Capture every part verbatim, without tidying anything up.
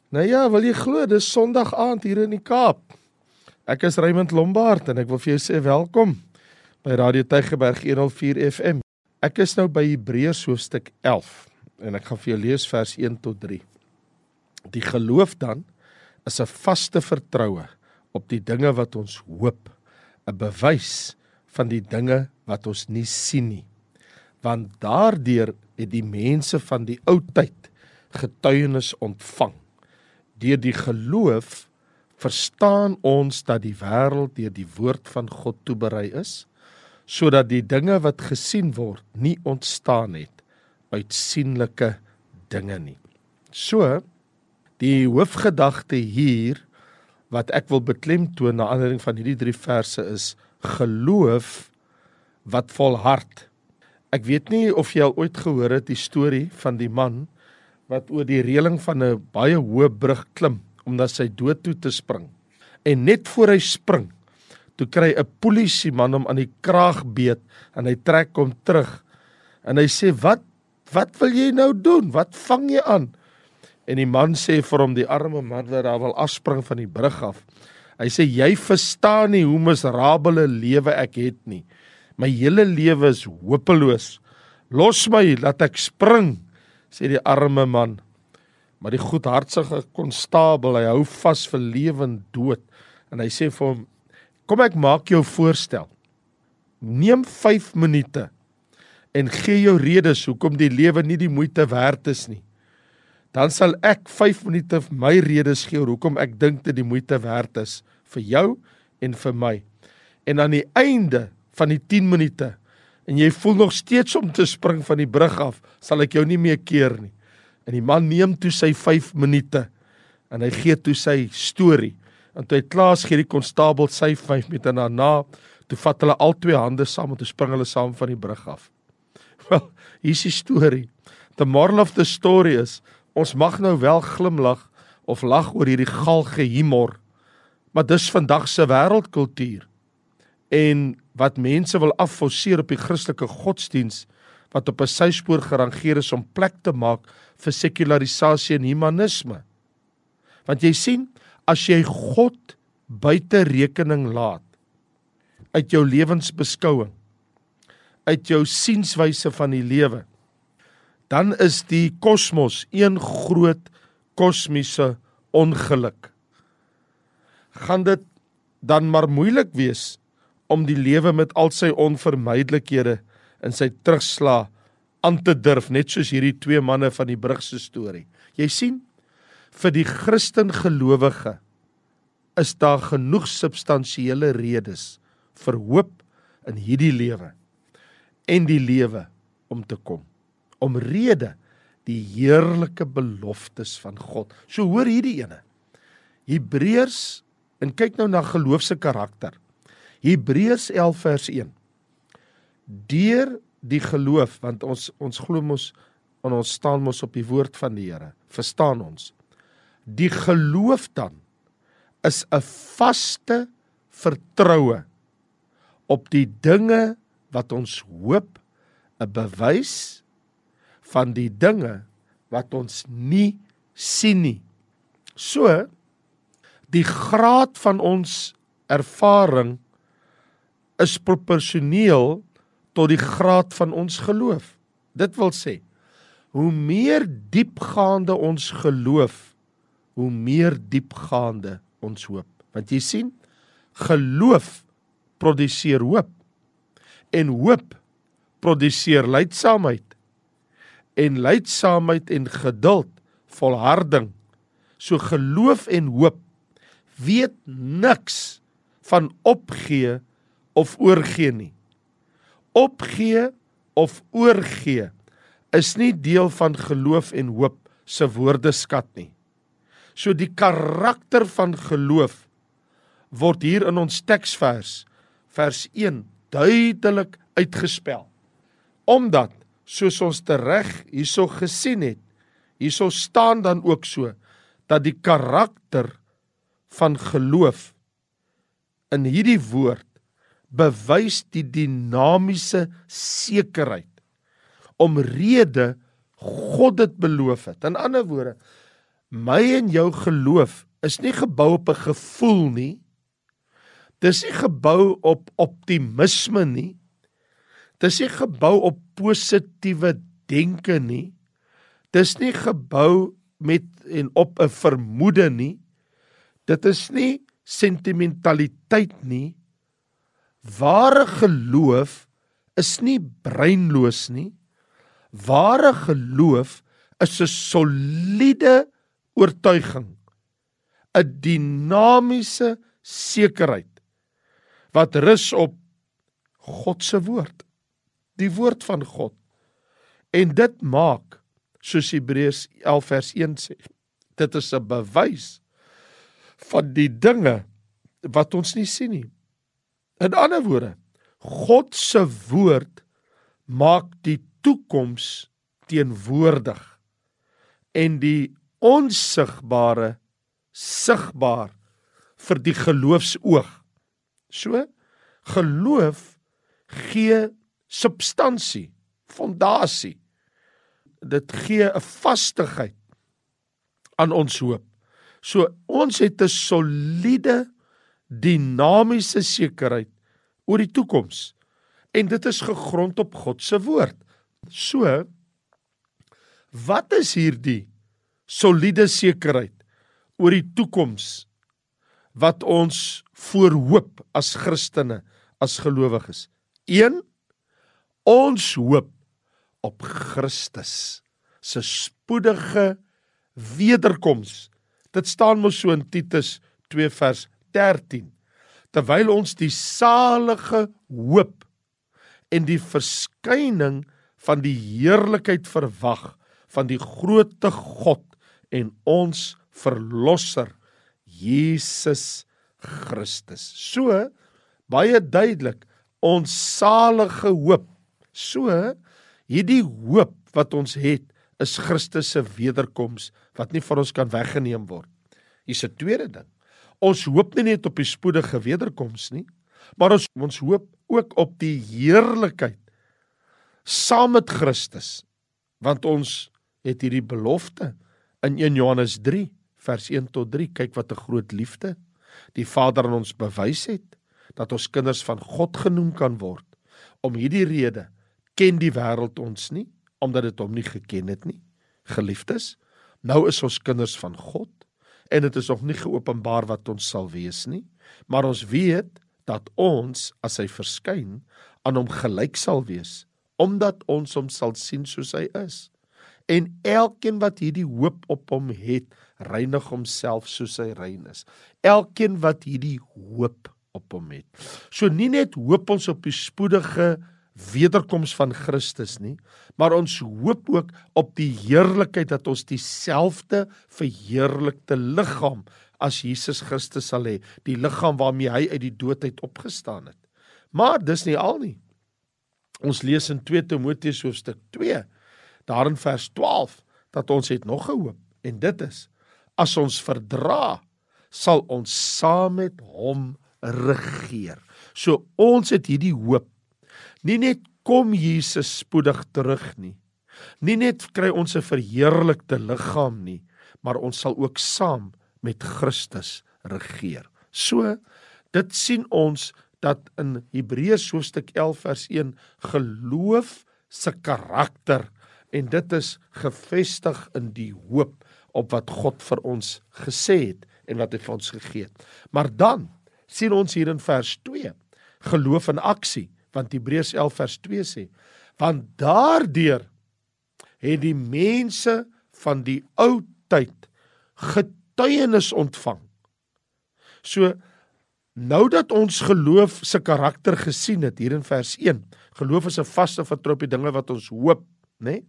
Nou ja, wil jy glo, dis Sondag aand hier in die Kaap. Ek is Raymond Lombard en ek wil vir jou sê welkom by Radio Tygerberg honderd vier F M. Ek is nou by Hebreërs hoofstuk elf en ek gaan vir jou lees vers een tot drie. Die geloof dan is 'n vaste vertroue op die dinge wat ons hoop, 'n bewys van die dinge wat ons nie sien nie. Want daardeur het die mense van die ou tyd getuienis ontvang. Deur die geloof verstaan ons dat die wêreld deur die woord van God toeberei is, sodat die dinge wat gesien word nie ontstaan het uit sienlike dinge nie. So, die hoofgedagte hier wat ek wil beklemtoon na aanleiding van hierdie drie verse is geloof wat volhard. Ek weet nie of jy al ooit gehoor het die storie van die man wat oor die reëling van 'n baie hoë brug klim om na sy dood toe te spring. En net voor hy spring, toe kry 'n polisieman hom aan die kraag beet en hy trek hom terug. En hy sê, "Wat wat wil jy nou doen? Wat vang jy aan?" En die man sê vir hom, die arme man wat daar wil afspring van die brug af. Hy sê, "Jy verstaan nie hoe miserabele lewe ek het nie. My hele lewe is hopeloos. Los my, laat ek spring," sê die arme man. Maar die goedhartige konstabel, hy hou vas vir lewe en dood. En hy sê vir hom, "Kom ek maak jou voorstel. Neem vyf minute en gee jou redes hoekom die lewe nie die moeite werd is nie. Dan sal ek vyf minute my redes gee hoekom ek dink dit die moeite werd is vir jou en vir my. En aan die einde van die tien minute, en jy voel nog steeds om te spring van die brug af, sal ek jou nie meer keer nie." En die man neem toe sy vyf minute, en hy gee toe sy storie. En toe hy klaar is, gee die konstabel sy vyf minute, en daarna, toe vat hulle al twee hande saam, en toe spring hulle saam van die brug af. Wel, hier is die storie. The moral of the story is, ons mag nou wel glimlag, of lag oor hierdie galge humor, maar dis vandag se wêreldkultuur. En wat mense wil afforceer op die Christelike godsdiens, wat op 'n syspoor gerangeer is om plek te maak vir sekularisasie en humanisme. Want jy sien, as jy God buite rekening laat, uit jou lewensbeskouing, uit jou sienswyse van die lewe, dan is die kosmos een groot kosmiese ongeluk. Gaan dit dan maar moeilik wees om die lewe met al sy onvermydelikhede en sy terugslag aan te durf, net soos hierdie twee manne van die brugse storie. Jy sien, vir die Christen gelowige is daar genoeg substansiële redes vir hoop in hierdie lewe en die lewe om te kom. Omrede die heerlike beloftes van God. So hoor hierdie ene. Hebreërs, en kyk nou na geloofse karakter. Hebreërs elf vers een. Deur die geloof, want ons ons glo mos en ons staan mos op die woord van die Here, verstaan ons. Die geloof dan is 'n vaste vertroue op die dinge wat ons hoop, 'n bewys van die dinge wat ons nie sien nie. So, die graad van ons ervaring is proporsioneel tot die graad van ons geloof. Dit wil sê, hoe meer diepgaande ons geloof, hoe meer diepgaande ons hoop. Want jy sien, geloof produseer hoop, en hoop produseer lydsaamheid, en lydsaamheid en geduld, volharding. So geloof en hoop weet niks van opgee of oorgee nie. Opgee of oorgee is nie deel van geloof en hoop se woordeskat nie. So die karakter van geloof word hier in ons teksvers, vers een, duidelik uitgespel. Omdat, soos ons tereg hierso gesien het, hierso staan dan ook so, dat die karakter van geloof in hierdie woord bewys die dinamiese sekerheid, omrede God dit beloof het. In ander woorde, my en jou geloof is nie gebou op 'n gevoel nie. Dis nie gebou op optimisme nie. Dis nie gebou op positiewe denke nie. Dis nie gebou met en op 'n vermoede nie. Dit is nie sentimentaliteit nie. Ware geloof is nie breinloos nie. Ware geloof is 'n soliede oortuiging, 'n dinamiese sekerheid wat rus op God se woord, die woord van God. En dit maak, soos Hebreërs elf vers een sê, dit is 'n bewys van die dinge wat ons nie sien nie. In ander woorde, God se woord maak die toekoms teenwoordig en die onsigbare sigbaar vir die geloofsoog. So, geloof gee substansie, fondasie. Dit gee 'n vastigheid aan ons hoop. So, ons het 'n soliede, dinamiese sekerheid oor die toekoms. En dit is gegrond op God se woord. So, wat is hierdie soliede sekerheid oor die toekoms wat ons voorhoop as Christene, as gelowiges? Een, ons hoop op Christus se spoedige wederkoms. Dit staan mos so in Titus twee vers dertien. Terwyl ons die salige hoop en die verskyning van die heerlikheid verwag van die groote God en ons verlosser Jesus Christus. So, baie duidelik, ons salige hoop. So, hierdie hoop wat ons het, is Christus se wederkoms, wat nie van ons kan weggeneem word. Hier's 'n tweede ding. Ons hoop nie net op die spoedige wederkoms nie, maar ons, ons hoop ook op die heerlikheid saam met Christus, want ons het hierdie belofte in een Johannes drie, vers een tot drie, kyk wat 'n groot liefde die Vader aan ons bewys het, dat ons kinders van God genoem kan word. Om hierdie rede ken die wêreld ons nie, omdat dit hom nie geken het nie. Geliefdes, nou is ons kinders van God, en dit is nog nie geopenbaar wat ons sal wees nie, maar ons weet dat ons, as hy verskyn, aan hom gelyk sal wees, omdat ons hom sal sien soos hy is. En elkeen wat hierdie hoop op hom het, reinig homself soos hy rein is. Elkeen wat hierdie hoop op hom het. So nie net hoop ons op die spoedige wederkoms van Christus nie, maar ons hoop ook op die heerlikheid dat ons dieselfde verheerlikte liggaam as Jesus Christus sal hê, die liggaam waarmee hy uit die dood uit opgestaan het. Maar dis nie al nie. Ons lees in twee Timoteus hoofstuk twee, daar in vers twaalf, dat ons het nog 'n hoop, en dit is, as ons verdra, sal ons saam met hom regeer. So ons het hierdie hoop. Nie net kom Jesus spoedig terug nie, nie net kry ons 'n verheerlikte liggaam nie, maar ons sal ook saam met Christus regeer. So, dit sien ons dat in Hebreërs hoofstuk elf vers een, geloof se karakter, en dit is gevestig in die hoop op wat God vir ons gesê het, en wat hy vir ons gegee het. Maar dan sien ons hier in vers twee, geloof in aksie, want Hebreërs elf vers twee sê, want daardeur het die mense van die ou tyd getuienis ontvang. So, nou dat ons geloof se karakter gesien het, hier in vers een, geloof is 'n vaste vertrou op die dinge wat ons hoop, né?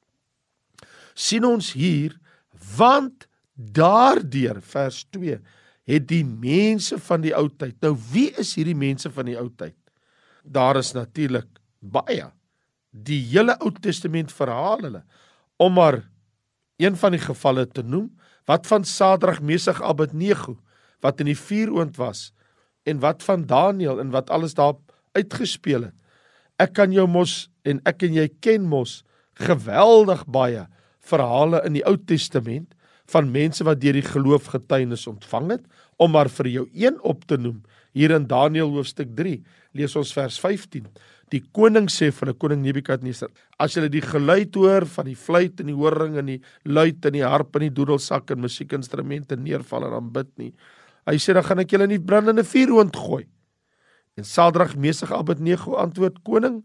Sien ons hier, want daardeur, vers twee, het die mense van die ou tyd. Nou, wie is hierdie mense van die ou tyd? Daar is natuurlik baie. Die hele Ou Testament verhaal hulle, om maar een van die gevalle te noem, wat van Sadrag, Mesach, Abednego, wat in die vuuroond was, en wat van Daniël, en wat alles daar uitgespeel het. Ek kan jou mos, en ek en jy ken mos, geweldig baie verhale in die Ou Testament, van mense wat deur die geloof getuienis ontvang het, om maar vir jou een op te noem, hier in Daniël hoofstuk drie, lees ons vers vyftien, die koning sê vir die koning Nebukadnesar, as julle die geluid hoor van die fluit en die horing en die luit en die harp en die doedelsak en musiekinstrumente neerval en aanbid nie, hy sê, dan gaan ek julle in die brandende vuuroond gooi. En Sadrag, Mesach, Abednego antwoord, koning,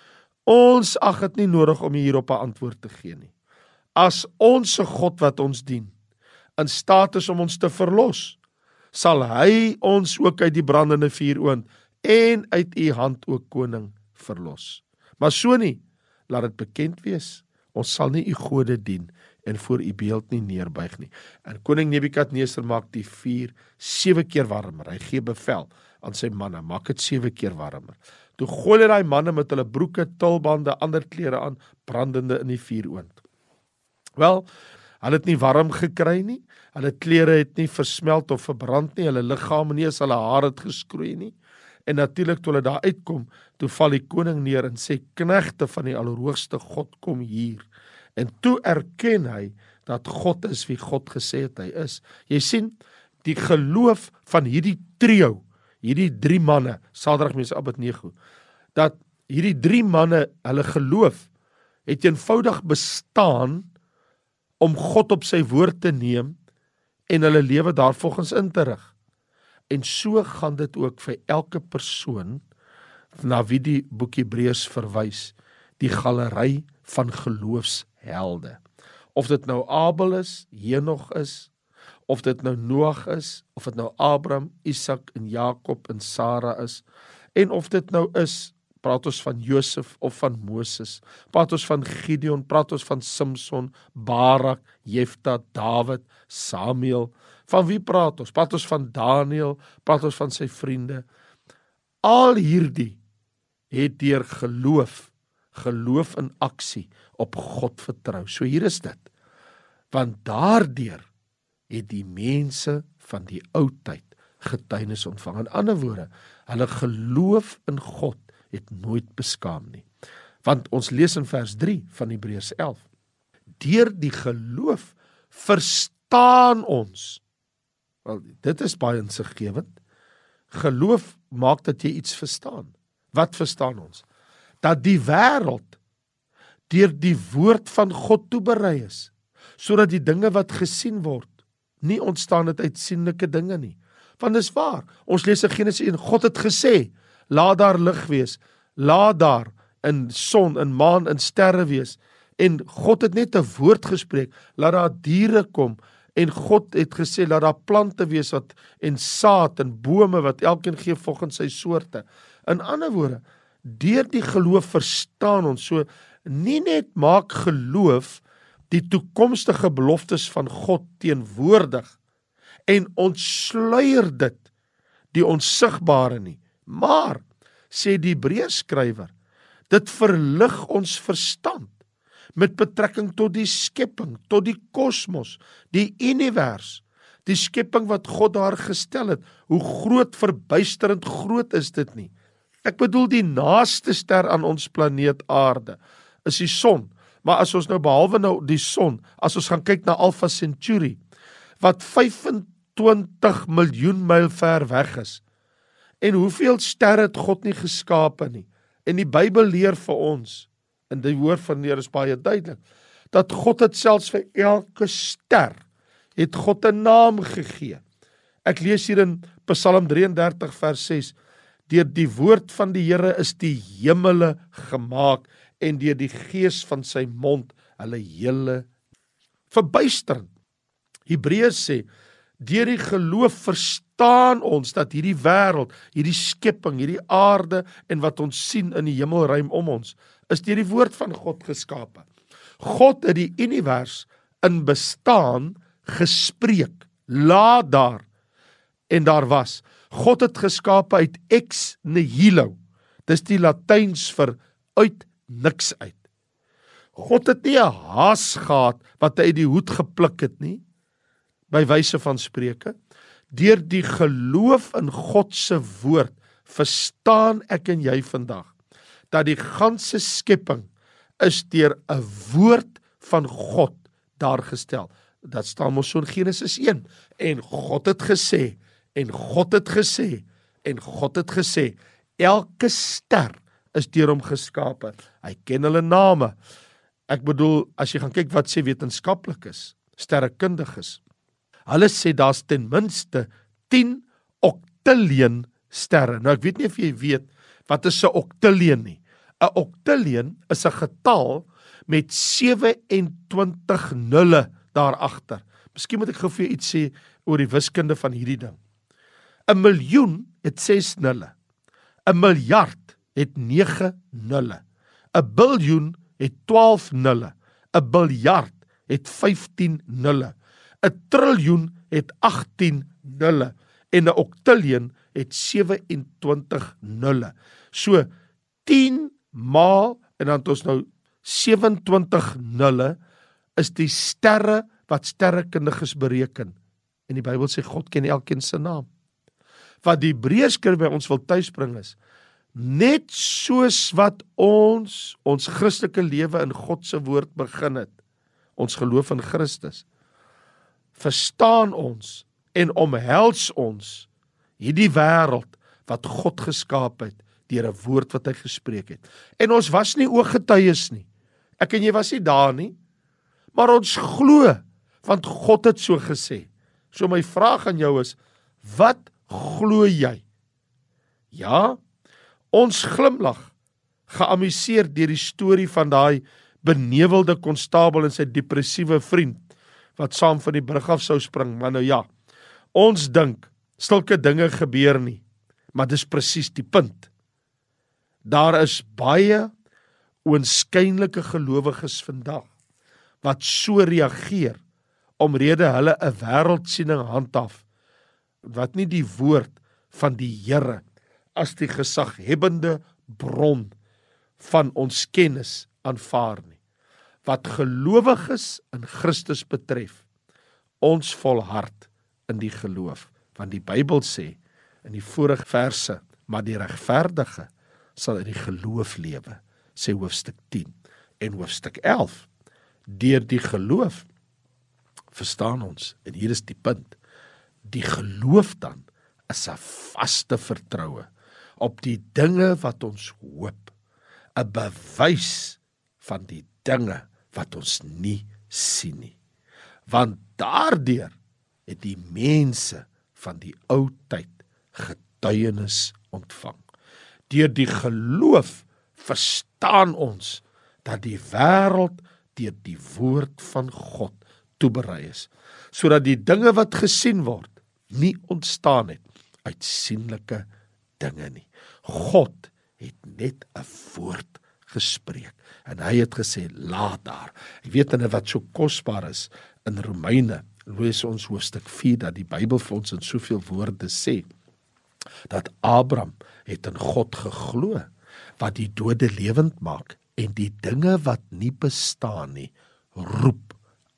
ons ag dit nie nodig om hierop 'n antwoord te gee nie. As ons God wat ons dien, in staat is om ons te verlos, sal hy ons ook uit die brandende vuuroond en uit u hand ook koning verlos. Maar so nie, laat dit bekend wees, ons sal nie u gode dien en voor u beeld nie neerbuig nie. En koning Nebukadnesar maak die vuur sewe keer warmer, hy gee bevel aan sy manne, maak dit sewe keer warmer. Toe gooi hy die manne met hulle broeke, tulbande, ander klere aan, brandende in die vuuroond. Wel, hulle het nie warm gekry nie, hulle klere het nie versmelt of verbrand nie, hulle liggame nie, as hulle haar het geskroei nie. En natuurlik toe hulle daar uitkom, toe val die koning neer en sê, knegte van die Allerhoogste God, kom hier. En toe erken hy dat God is wie God gesê het hy is. Jy sien, die geloof van hierdie trio, hierdie drie manne, Sadrag, Mesach, Abednego, dat hierdie drie manne, hulle geloof, het eenvoudig bestaan om God op sy woord te neem en hulle lewe daarvolgens in te rig. En so gaan dit ook vir elke persoon na wie die boek Hebreërs verwys, die galery van geloofshelde. Of dit nou Abel is, Henog is, of dit nou Noag is, of dit nou Abraham, Isak en Jakob en Sara is, en of dit nou is, praat ons van Josef of van Moses, praat ons van Gideon, praat ons van Samson, Barak, Jefta, Dawid, Samuel, van wie praat ons? Praat ons van Daniel, praat ons van sy vriende. Al hierdie het deur geloof, geloof in aksie, op God vertrou. So hier is dit. Want daardeur het die mense van die ou tyd getuienis ontvang. In ander woorde, hulle geloof in God het nooit beskaam nie. Want ons lees in vers drie van Hebreërs elf, deur die geloof verstaan ons. Wel, dit is baie insiggewend. Geloof maak dat jy iets verstaan. Wat verstaan ons? Dat die wêreld deur die woord van God toeberei is, sodat die dinge wat gesien word, nie ontstaan het uit sienlike dinge nie. Want dis waar, ons lees in Genesis een, God het gesê, laat daar lig wees, laat daar in son, in maan, in sterre wees, en God het net 'n woord gespreek, laat daar diere kom, en God het gesê, laat daar plante wees, wat, en saad, en bome, wat elkeen gee volgens sy soorte. In ander woorde, deur die geloof verstaan ons, so nie net maak geloof die toekomstige beloftes van God teenwoordig, en ontsluier dit die onsigbare nie, maar, sê die Hebreërskrywer, dit verlig ons verstand, met betrekking tot die skepping, tot die kosmos, die univers, die skepping wat God daar gestel het, hoe groot, verbuisterend groot is dit nie. Ek bedoel die naaste ster aan ons planeet aarde, is die son, maar as ons nou behalwe nou die son, as ons gaan kyk na Alpha Centauri, wat vyfentwintig miljoen myl ver weg is, en hoeveel sterre het God nie geskape nie, en die Bybel leer vir ons, en die woord van die Here is baie duidelik, dat God het selfs vir elke ster, het God 'n naam gegee. Ek lees hier in Psalm drieëndertig vers ses, deur die woord van die Here is die hemele gemaak, en deur die gees van sy mond, hulle hele verbuisterend. Hebreërs sê, deur die geloof verstaan ons dat hierdie wêreld, hierdie skepping, hierdie aarde en wat ons sien in die hemelruim om ons, is deur die woord van God geskape. God het die univers in bestaan gespreek, laat daar, en daar was. God het geskape uit ex nihilo, dis die Latyns vir uit niks uit. God het nie 'n haas gehad wat hy uit die hoed gepluk het nie, by wyse van spreuke. Deur die geloof in God se woord verstaan ek en jy vandag dat die ganse skepping is deur 'n woord van God daar gestel. Dat staan mos so in Genesis een. En God het gesê, en God het gesê, en God het gesê, elke ster is deur hom geskape. Hy ken hulle name. Ek bedoel, as jy gaan kyk wat sê wetenskaplik is, sterrekundig is, hulle sê daar's ten minste tien oktiljoen sterre. Nou ek weet nie of jy weet, wat is 'n oktiljoen nie. 'n Oktiljoen is 'n getal met sewe-en-twintig nulle daarachter. Miskien moet ek gou vir jou iets sê oor die wiskunde van hierdie ding. 'n Miljoen het ses nulle. 'n Miljard het nege nulle. 'n Biljoen het twaalf nulle. 'n Biljard het vyftien nulle. 'n Triljoen het agttien nulle. En 'n oktiljoen het sewe-en-twintig nulle. So tien maal, en dan het ons nou sewe-en-twintig nulle, is die sterre wat sterrekundiges bereken. En die Bybel sê God ken elkeen se naam. Wat die Hebreërs by ons wil tuisbring is, net soos wat ons ons Christelike lewe in God se woord begin het, ons geloof in Christus, verstaan ons en omhels ons hierdie wêreld wat God geskaap het deur 'n woord wat hy gespreek het. En ons was nie ooggetuies nie. Ek en jy was nie daar nie, maar ons glo, want God het so gesê. So my vraag aan jou is, wat glo jy? Ja, ons glimlag, geamuseer deur die storie van daai benewelde konstabel en sy depressiewe vriend, wat saam van die brug af sou spring, maar nou ja, ons dink, sulke dinge gebeur nie, maar dis presies die punt. Daar is baie oënskynlike gelowiges vandag, wat so reageer, omrede hulle 'n wêreldsiening handhaaf, wat nie die woord van die Here as die gesaghebbende bron van ons kennis aanvaar nie. Wat gelowiges in Christus betref, ons volhard in die geloof, want die Bybel sê in die vorige verse, maar die regverdige sal in die geloof lewe, sê hoofstuk tien en hoofstuk elf. Deur die geloof verstaan ons, en hier is die punt, die geloof dan is 'n vaste vertroue op die dinge wat ons hoop, 'n bewys van die dinge wat ons nie sien nie. Want daardeur het die mense van die ou tyd getuienis ontvang. Deur die geloof verstaan ons dat die wêreld deur die woord van God toeberei is, sodat die dinge wat gesien word nie ontstaan het uit sienlike dinge nie. God het net 'n woord gespreek en hy het gesê, laat daar. Ek weet en wat so kosbaar is in Romeine, lees ons hoofstuk vier, dat die Bybel vir ons in soveel woorde sê, dat Abraham het in God geglo, wat die dode lewend maak, en die dinge wat nie bestaan nie, roep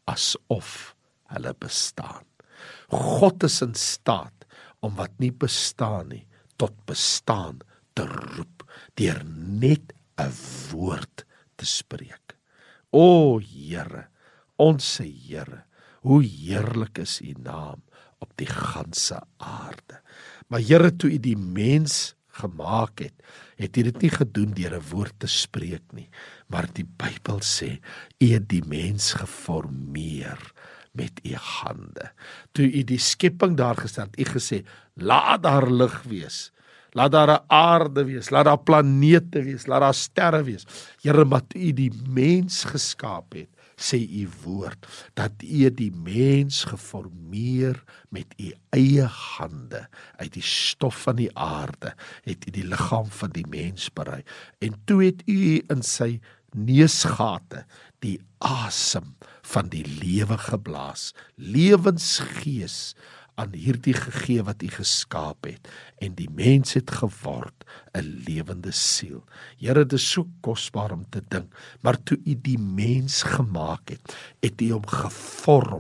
asof hulle bestaan. God is in staat om wat nie bestaan nie, tot bestaan te roep, deur net 'n woord te spreek. O Here, onse Here, hoe heerlik is U naam op die ganse aarde. Maar Here, toe U die mens gemaak het, het U dit nie gedoen deur 'n woord te spreek nie, maar die Bybel sê, U het die mens geformeer met U hande. Toe U die skepping daar gestel het, U gesê, laat daar lig wees, laat daar 'n aarde wees, laat daar planete wees, laat daar sterre wees. Here, maar toe U die mens geskaap het, sê U woord, dat U die mens geformeer met U eie hande, uit die stof van die aarde, het U die liggaam van die mens berei, en toe het U in sy neusgate die asem van die lewe geblaas, lewensgees aan hierdie gegee wat U geskaap het, en die mens het geword 'n lewende siel. Here, dit is so kosbaar om te dink, maar toe U die mens gemaak het, het U hom gevorm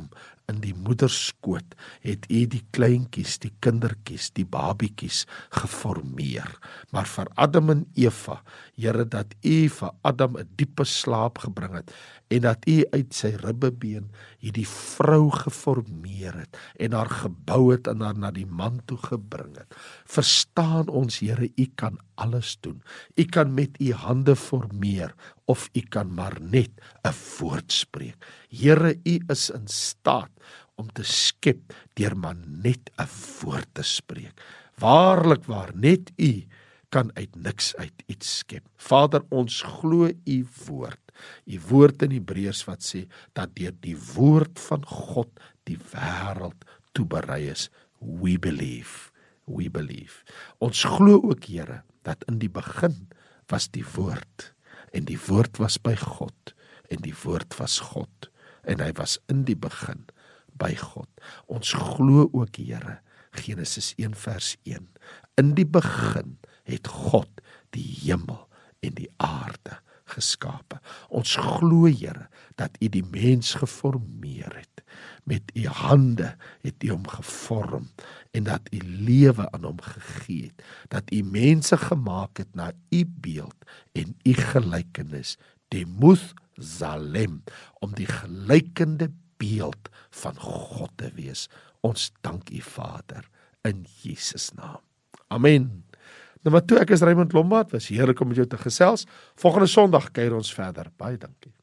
in die moederskoot het U die kleintjies, die kindertjies, die babietjies geformeer. Maar vir Adam en Eva, Here, dat U vir Adam 'n diepe slaap gebring het en dat U uit sy ribbebeen hierdie vrou geformeer het en haar gebou het en haar na die man toe gebring het. Verstaan ons, Here, U kan alles doen. U kan met U hande formeer of U kan maar net 'n woord spreek. Here, U is in staat om te skep deur maar net 'n woord te spreek. Waarlik waar, net U kan uit niks uit iets skep. Vader, ons glo U woord. U woord in Hebreërs wat sê dat deur die woord van God die wêreld toeberei is. We believe. We believe. Ons glo ook, Here, dat in die begin was die woord en die woord was by God en die woord was God en hy was in die begin by God. Ons glo ook, Here, Genesis een vers een. In die begin het God die hemel en die aarde geskape. Ons glo, Here, dat U die mens geformeer het. Met U hande het U hom gevorm en dat U lewe aan hom gegee het. Dat U mense gemaak het na U beeld en U gelykenis. Demuth Zalem, om die gelykende beeld van God te wees. Ons dank U, Vader, in Jesus naam. Amen. Nommer twee, ek is Raymond Lombard, was heerlik om met jou te gesels. Volgende Sondag kuier ons verder. Baie dankie.